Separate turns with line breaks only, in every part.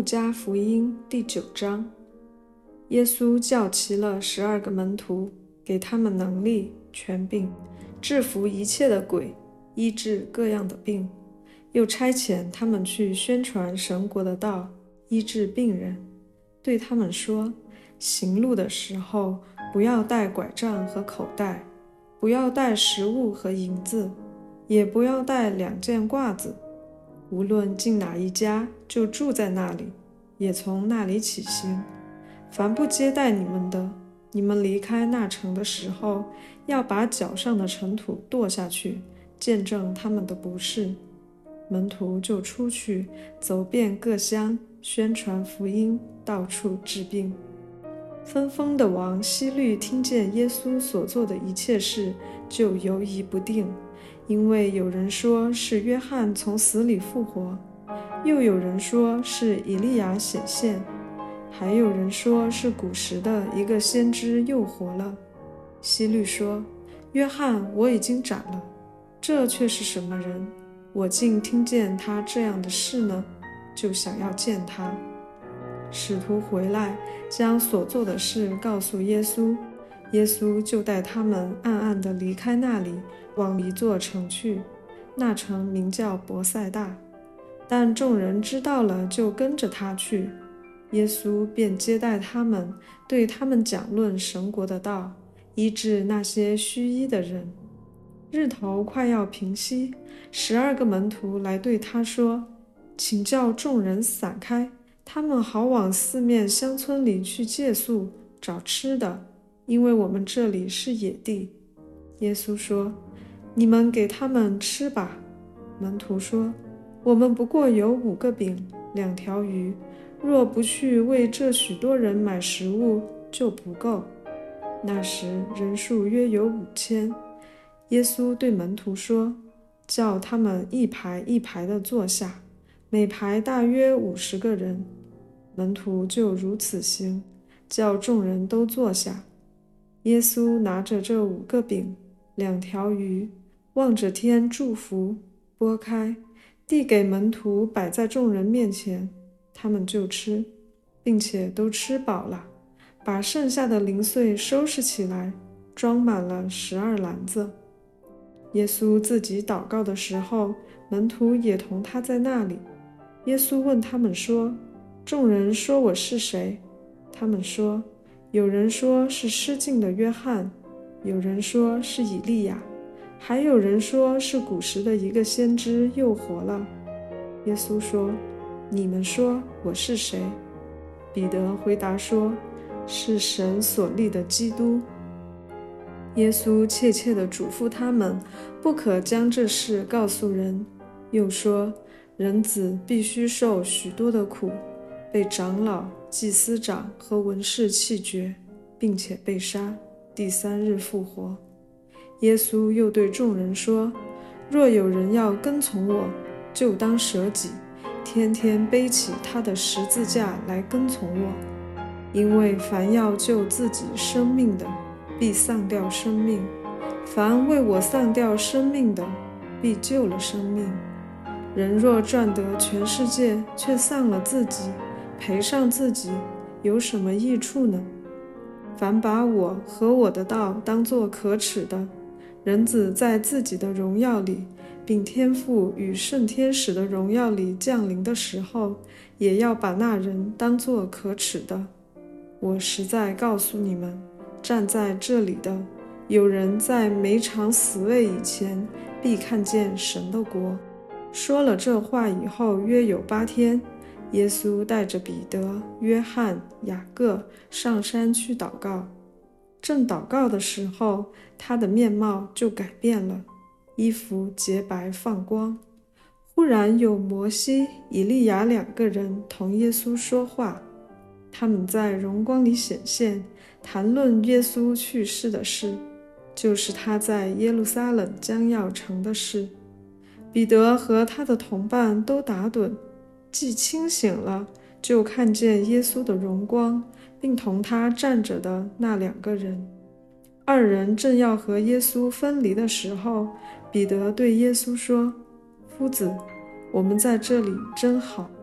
加福音第9章，耶稣叫齐了12个门徒，给他们能力、权柄，制服一切的鬼，医治各样的病，又差遣他们去宣传神国的道，医治病人。对他们说，行路的时候，不要带拐杖和口袋，不要带食物和银子，也不要带2件褂子。无论进哪一家，就住在那里，也从那里起行。凡不接待你们的，你们离开那城的时候，要把脚上的尘土跺下去，见证他们的不是。门徒就出去，走遍各乡，宣传福音，到处治病。分封的王希律听见耶稣所做的一切事，就犹疑不定，因为有人说是约翰从死里复活，又有人说是以利亚显现，还有人说是古时的一个先知又活了。希律说，约翰我已经斩了，这却是什么人？我竟听见他这样的事呢，就想要见他。使徒回来，将所做的事告诉耶稣，耶稣就带他们暗暗地离开那里，往一座城去，那城名叫伯赛大。但众人知道了，就跟着他去。耶稣便接待他们，对他们讲论神国的道，医治那些虚医的人。日头快要平息，12个门徒来对他说，请叫众人散开，他们好往四面乡村里去借宿，找吃的，因为我们这里是野地。耶稣说，你们给他们吃吧。门徒说，我们不过有5个饼2条鱼，若不去为这许多人买食物，就不够。那时人数约有5000。耶稣对门徒说，叫他们一排一排地坐下，每排大约50个人。门徒就如此行，叫众人都坐下。耶稣拿着这5个饼2条鱼，望着天祝福，拨开，递给门徒，摆在众人面前，他们就吃，并且都吃饱了，把剩下的零碎收拾起来，装满了12篮子。耶稣自己祷告的时候，门徒也同他在那里。耶稣问他们说，众人说我是谁？他们说，有人说是失禁的约翰，有人说是以利亚，还有人说是古时的一个先知又活了。耶稣说，你们说我是谁？彼得回答说，是神所立的基督。耶稣切切地嘱咐他们，不可将这事告诉人，又说，人子必须受许多的苦，被长老、祭司长和文士弃绝，并且被杀，第3日复活。耶稣又对众人说，若有人要跟从我，就当舍己，天天背起他的十字架来跟从我。因为凡要救自己生命的，必丧掉生命；凡为我丧掉生命的，必救了生命。人若赚得全世界，却丧了自己，赔上自己，有什么益处呢？凡把我和我的道当作可耻的，人子在自己的荣耀里，并天父与圣天使的荣耀里降临的时候，也要把那人当作可耻的。我实在告诉你们，站在这里的，有人在每场死位以前，必看见神的国。说了这话以后，约有8天，耶稣带着彼得、约翰、雅各上山去祷告。正祷告的时候，他的面貌就改变了，衣服洁白放光。忽然有摩西、以利亚2个人同耶稣说话，他们在荣光里显现，谈论耶稣去世的事，就是他在耶路撒冷将要成的事。彼得和他的同伴都打盹，既清醒了，就看见耶稣的荣光，并同他站着的那2个人。2人正要和耶稣分离的时候，彼得对耶稣说，夫子，我们在这里真好，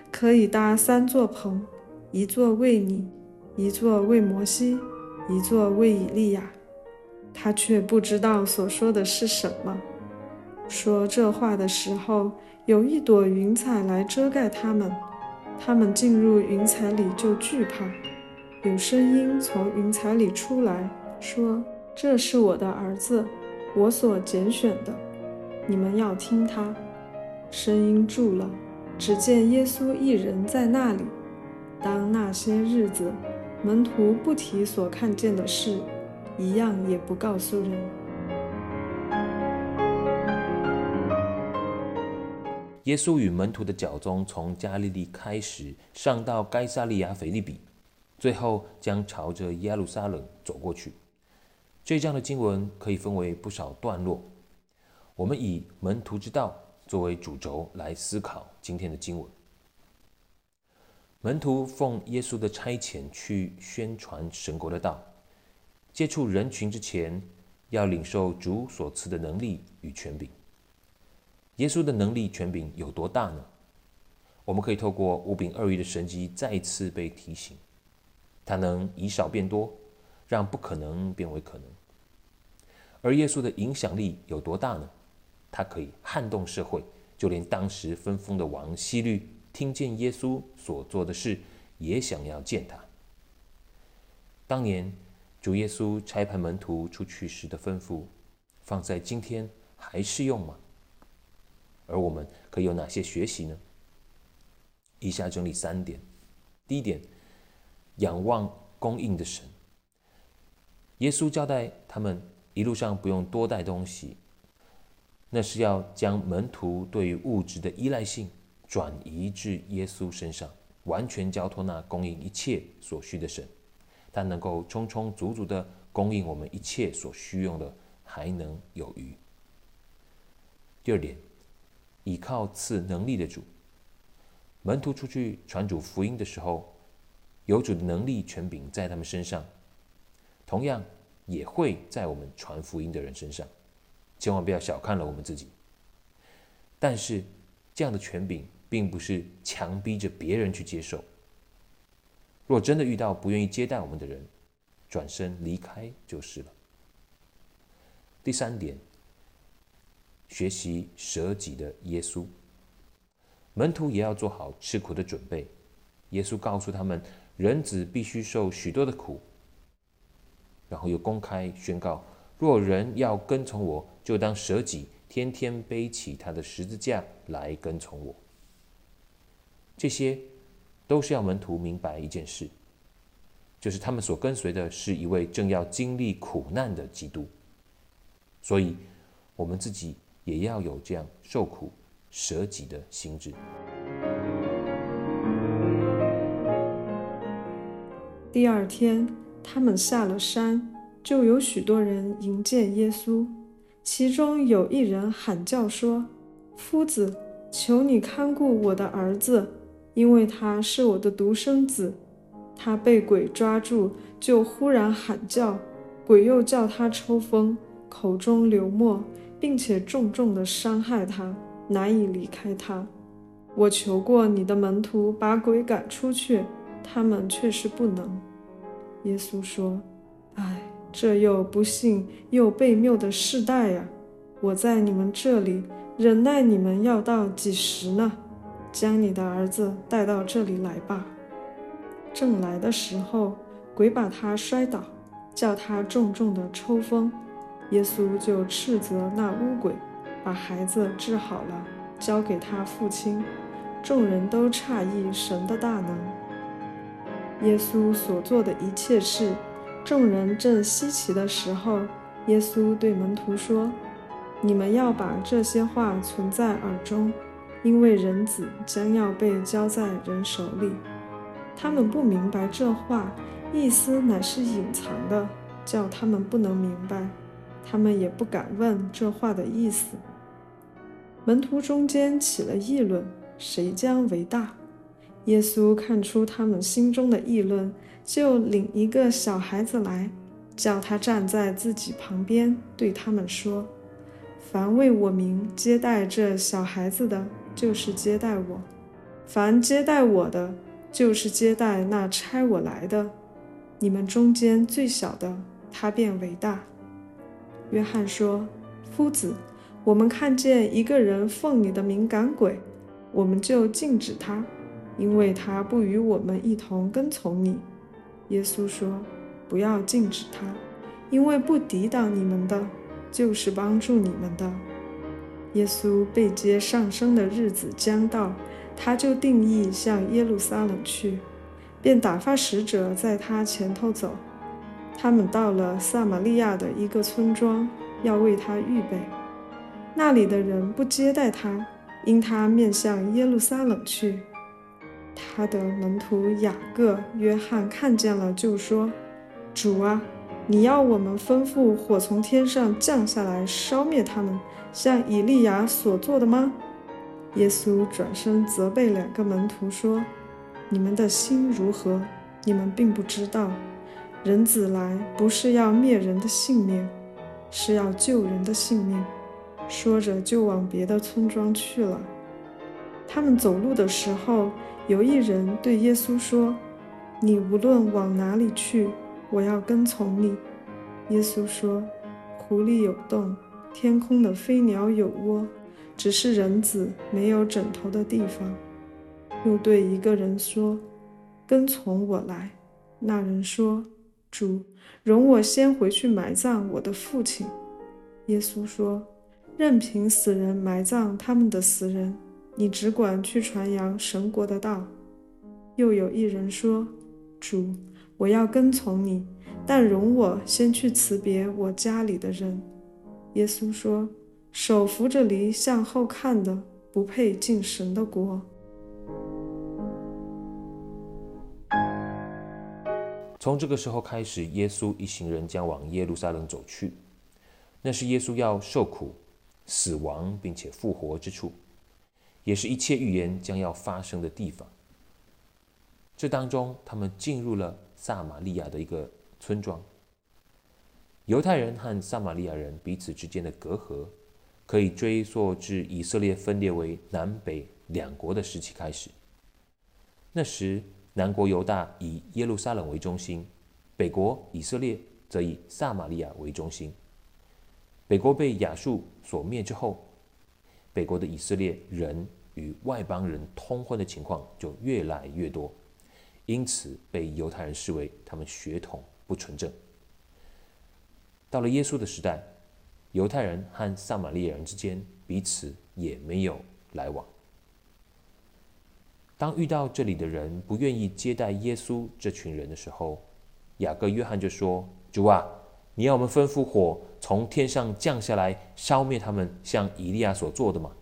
可以搭3座棚，一座为你，一座为摩西，一座为以利亚。他却不知道所说的是什么。说这话的时候，有一朵云彩来遮盖他们，他们进入云彩里就惧怕。有声音从云彩里出来，说：这是我的儿子，我所拣选的，你们要听他。声音住了，只见耶稣一人在那里。当那些日子，门徒不提所看见的事，一样也不告诉人。
耶稣与门徒的脚踪从加利利开始，上到该撒利亚腓立比，最后将朝着耶路撒冷走过去。这章的经文可以分为不少段落，我们以门徒之道作为主轴来思考今天的经文。门徒奉耶稣的差遣去宣传神国的道，接触人群之前，要领受主所赐的能力与权柄。耶稣的能力权柄有多大呢？我们可以透过5饼2鱼的神迹再一次被提醒，他能以少变多，让不可能变为可能。而耶稣的影响力有多大呢？他可以撼动社会，就连当时分封的王希律听见耶稣所做的事，也想要见他。当年主耶稣差派门徒出去时的吩咐，放在今天还适用吗？而我们可以有哪些学习呢？以下整理3点。第一点，仰望供应的神。耶稣交代他们一路上不用多带东西，那是要将门徒对于物质的依赖性转移至耶稣身上，完全交托那供应一切所需的神。他能够充充足足的供应我们一切所需用的，还能有余。第2点，倚靠赐能力的主。门徒出去传主福音的时候，有主的能力权柄在他们身上，同样也会在我们传福音的人身上。千万不要小看了我们自己。但是这样的权柄并不是强逼着别人去接受。若真的遇到不愿意接待我们的人，转身离开就是了。第3点，学习舍己的耶稣。门徒也要做好吃苦的准备。耶稣告诉他们，人子必须受许多的苦，然后又公开宣告，若人要跟从我，就当舍己，天天背起他的十字架来跟从我。这些都是要门徒明白一件事，就是他们所跟随的是一位正要经历苦难的基督。所以我们自己也要有这样受苦舍己的心志。
第2天，他们下了山，就有许多人迎接耶稣。其中有一人喊叫说：夫子，求你看顾我的儿子，因为他是我的独生子。他被鬼抓住，就忽然喊叫，鬼又叫他抽风，口中流沫，并且重重地伤害他，难以离开他。我求过你的门徒把鬼赶出去，他们却是不能。耶稣说：唉，这又不幸又悖谬的世代呀！我在你们这里忍耐你们要到几时呢？将你的儿子带到这里来吧。正来的时候，鬼把他摔倒，叫他重重的抽风。耶稣就斥责那污鬼，把孩子治好了，交给他父亲。众人都诧异神的大能。耶稣所做的一切事，众人正稀奇的时候，耶稣对门徒说：你们要把这些话存在耳中，因为人子将要被交在人手里。他们不明白这话，意思乃是隐藏的，叫他们不能明白。他们也不敢问这话的意思。门徒中间起了议论，谁将为大？耶稣看出他们心中的议论，就领一个小孩子来，叫他站在自己旁边，对他们说：凡为我名接待这小孩子的，就是接待我； 凡接待我的，就是接待那差我来的。你们中间最小的，他便为大。”约翰说：“夫子，我们看见一个人奉你的名赶鬼，我们就禁止他，因为他不与我们一同跟从你。”耶稣说：“不要禁止他，因为不抵挡你们的，就是帮助你们的。”耶稣被接上升的日子将到，他就定义向耶路撒冷去，便打发使者在他前头走。他们到了撒玛利亚的一个村庄，要为他预备。那里的人不接待他，因他面向耶路撒冷去。他的门徒雅各、约翰看见了，就说：“主啊，你要我们吩咐火从天上降下来，烧灭他们，像以利亚所做的吗？”耶稣转身责备2个门徒说：“你们的心如何？你们并不知道。人子来，不是要灭人的性命，是要救人的性命。”说着就往别的村庄去了。他们走路的时候，有一人对耶稣说：“你无论往哪里去，我要跟从你。”耶稣说：“湖里有洞，天空的飞鸟有窝，只是人子没有枕头的地方。”又对一个人说：“跟从我来。”那人说：“主，容我先回去埋葬我的父亲。”耶稣说：“任凭死人埋葬他们的死人，你只管去传扬神国的道。”又有一人说：“主，我要跟从你，但容我先去辞别我家里的人。”耶稣说：“手扶着犁向后看的，不配进神的国。”
从这个时候开始，耶稣一行人将往耶路撒冷走去，那是耶稣要受苦、死亡并且复活之处，也是一切预言将要发生的地方。这当中，他们进入了撒玛利亚的一个村庄。犹太人和撒玛利亚人彼此之间的隔阂，可以追溯至以色列分裂为南北2国的时期开始。那时，南国犹大以耶路撒冷为中心，北国以色列则以撒玛利亚为中心。北国被亚述所灭之后，北国的以色列人与外邦人通婚的情况就越来越多，因此被犹太人视为他们血统不纯正。到了耶稣的时代，犹太人和撒玛利亚人之间彼此也没有来往。当遇到这里的人不愿意接待耶稣这群人的时候，雅各、约翰就说：“主啊，你要我们吩咐火从天上降下来，烧灭他们，像以利亚所做的吗？”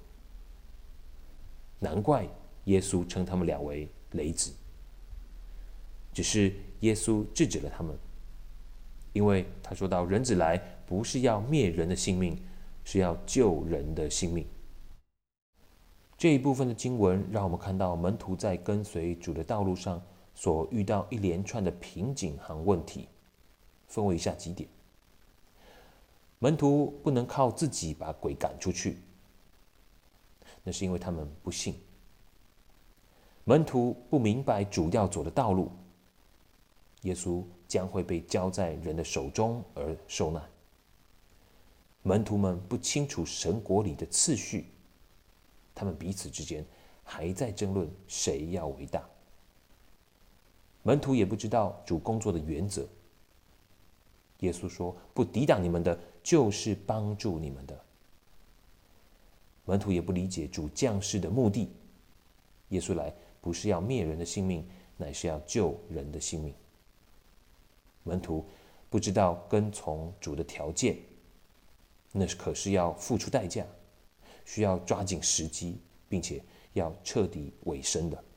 难怪耶稣称他们俩为雷子。只是耶稣制止了他们，因为他说到：“人子来，不是要灭人的性命，是要救人的性命。”这一部分的经文让我们看到门徒在跟随主的道路上所遇到一连串的瓶颈和问题，分为以下几点。门徒不能靠自己把鬼赶出去，那是因为他们不信。门徒不明白主要走的道路，耶稣将会被交在人的手中而受难。门徒们不清楚神国里的次序，他们彼此之间还在争论谁要为大。门徒也不知道主工作的原则。耶稣说：“不抵挡你们的，就是帮助你们的。”门徒也不理解主降世的目的。耶稣来不是要灭人的性命，乃是要救人的性命。门徒不知道跟从主的条件，那可是要付出代价，需要抓紧时机，并且要彻底委身的。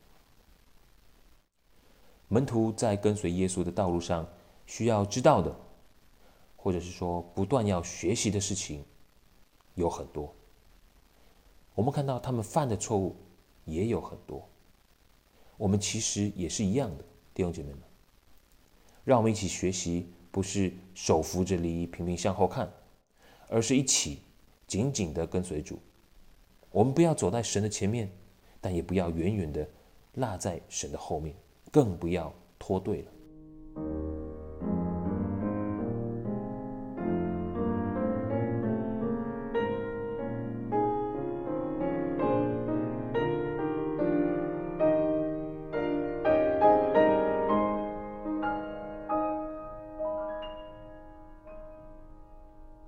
门徒在跟随耶稣的道路上，需要知道的，或者是说不断要学习的事情有很多。我们看到他们犯的错误也有很多，我们其实也是一样的，弟兄姐妹们。让我们一起学习，不是手扶着犁频频向后看，而是一起紧紧的跟随主。我们不要走在神的前面，但也不要远远的落在神的后面，更不要脱队了。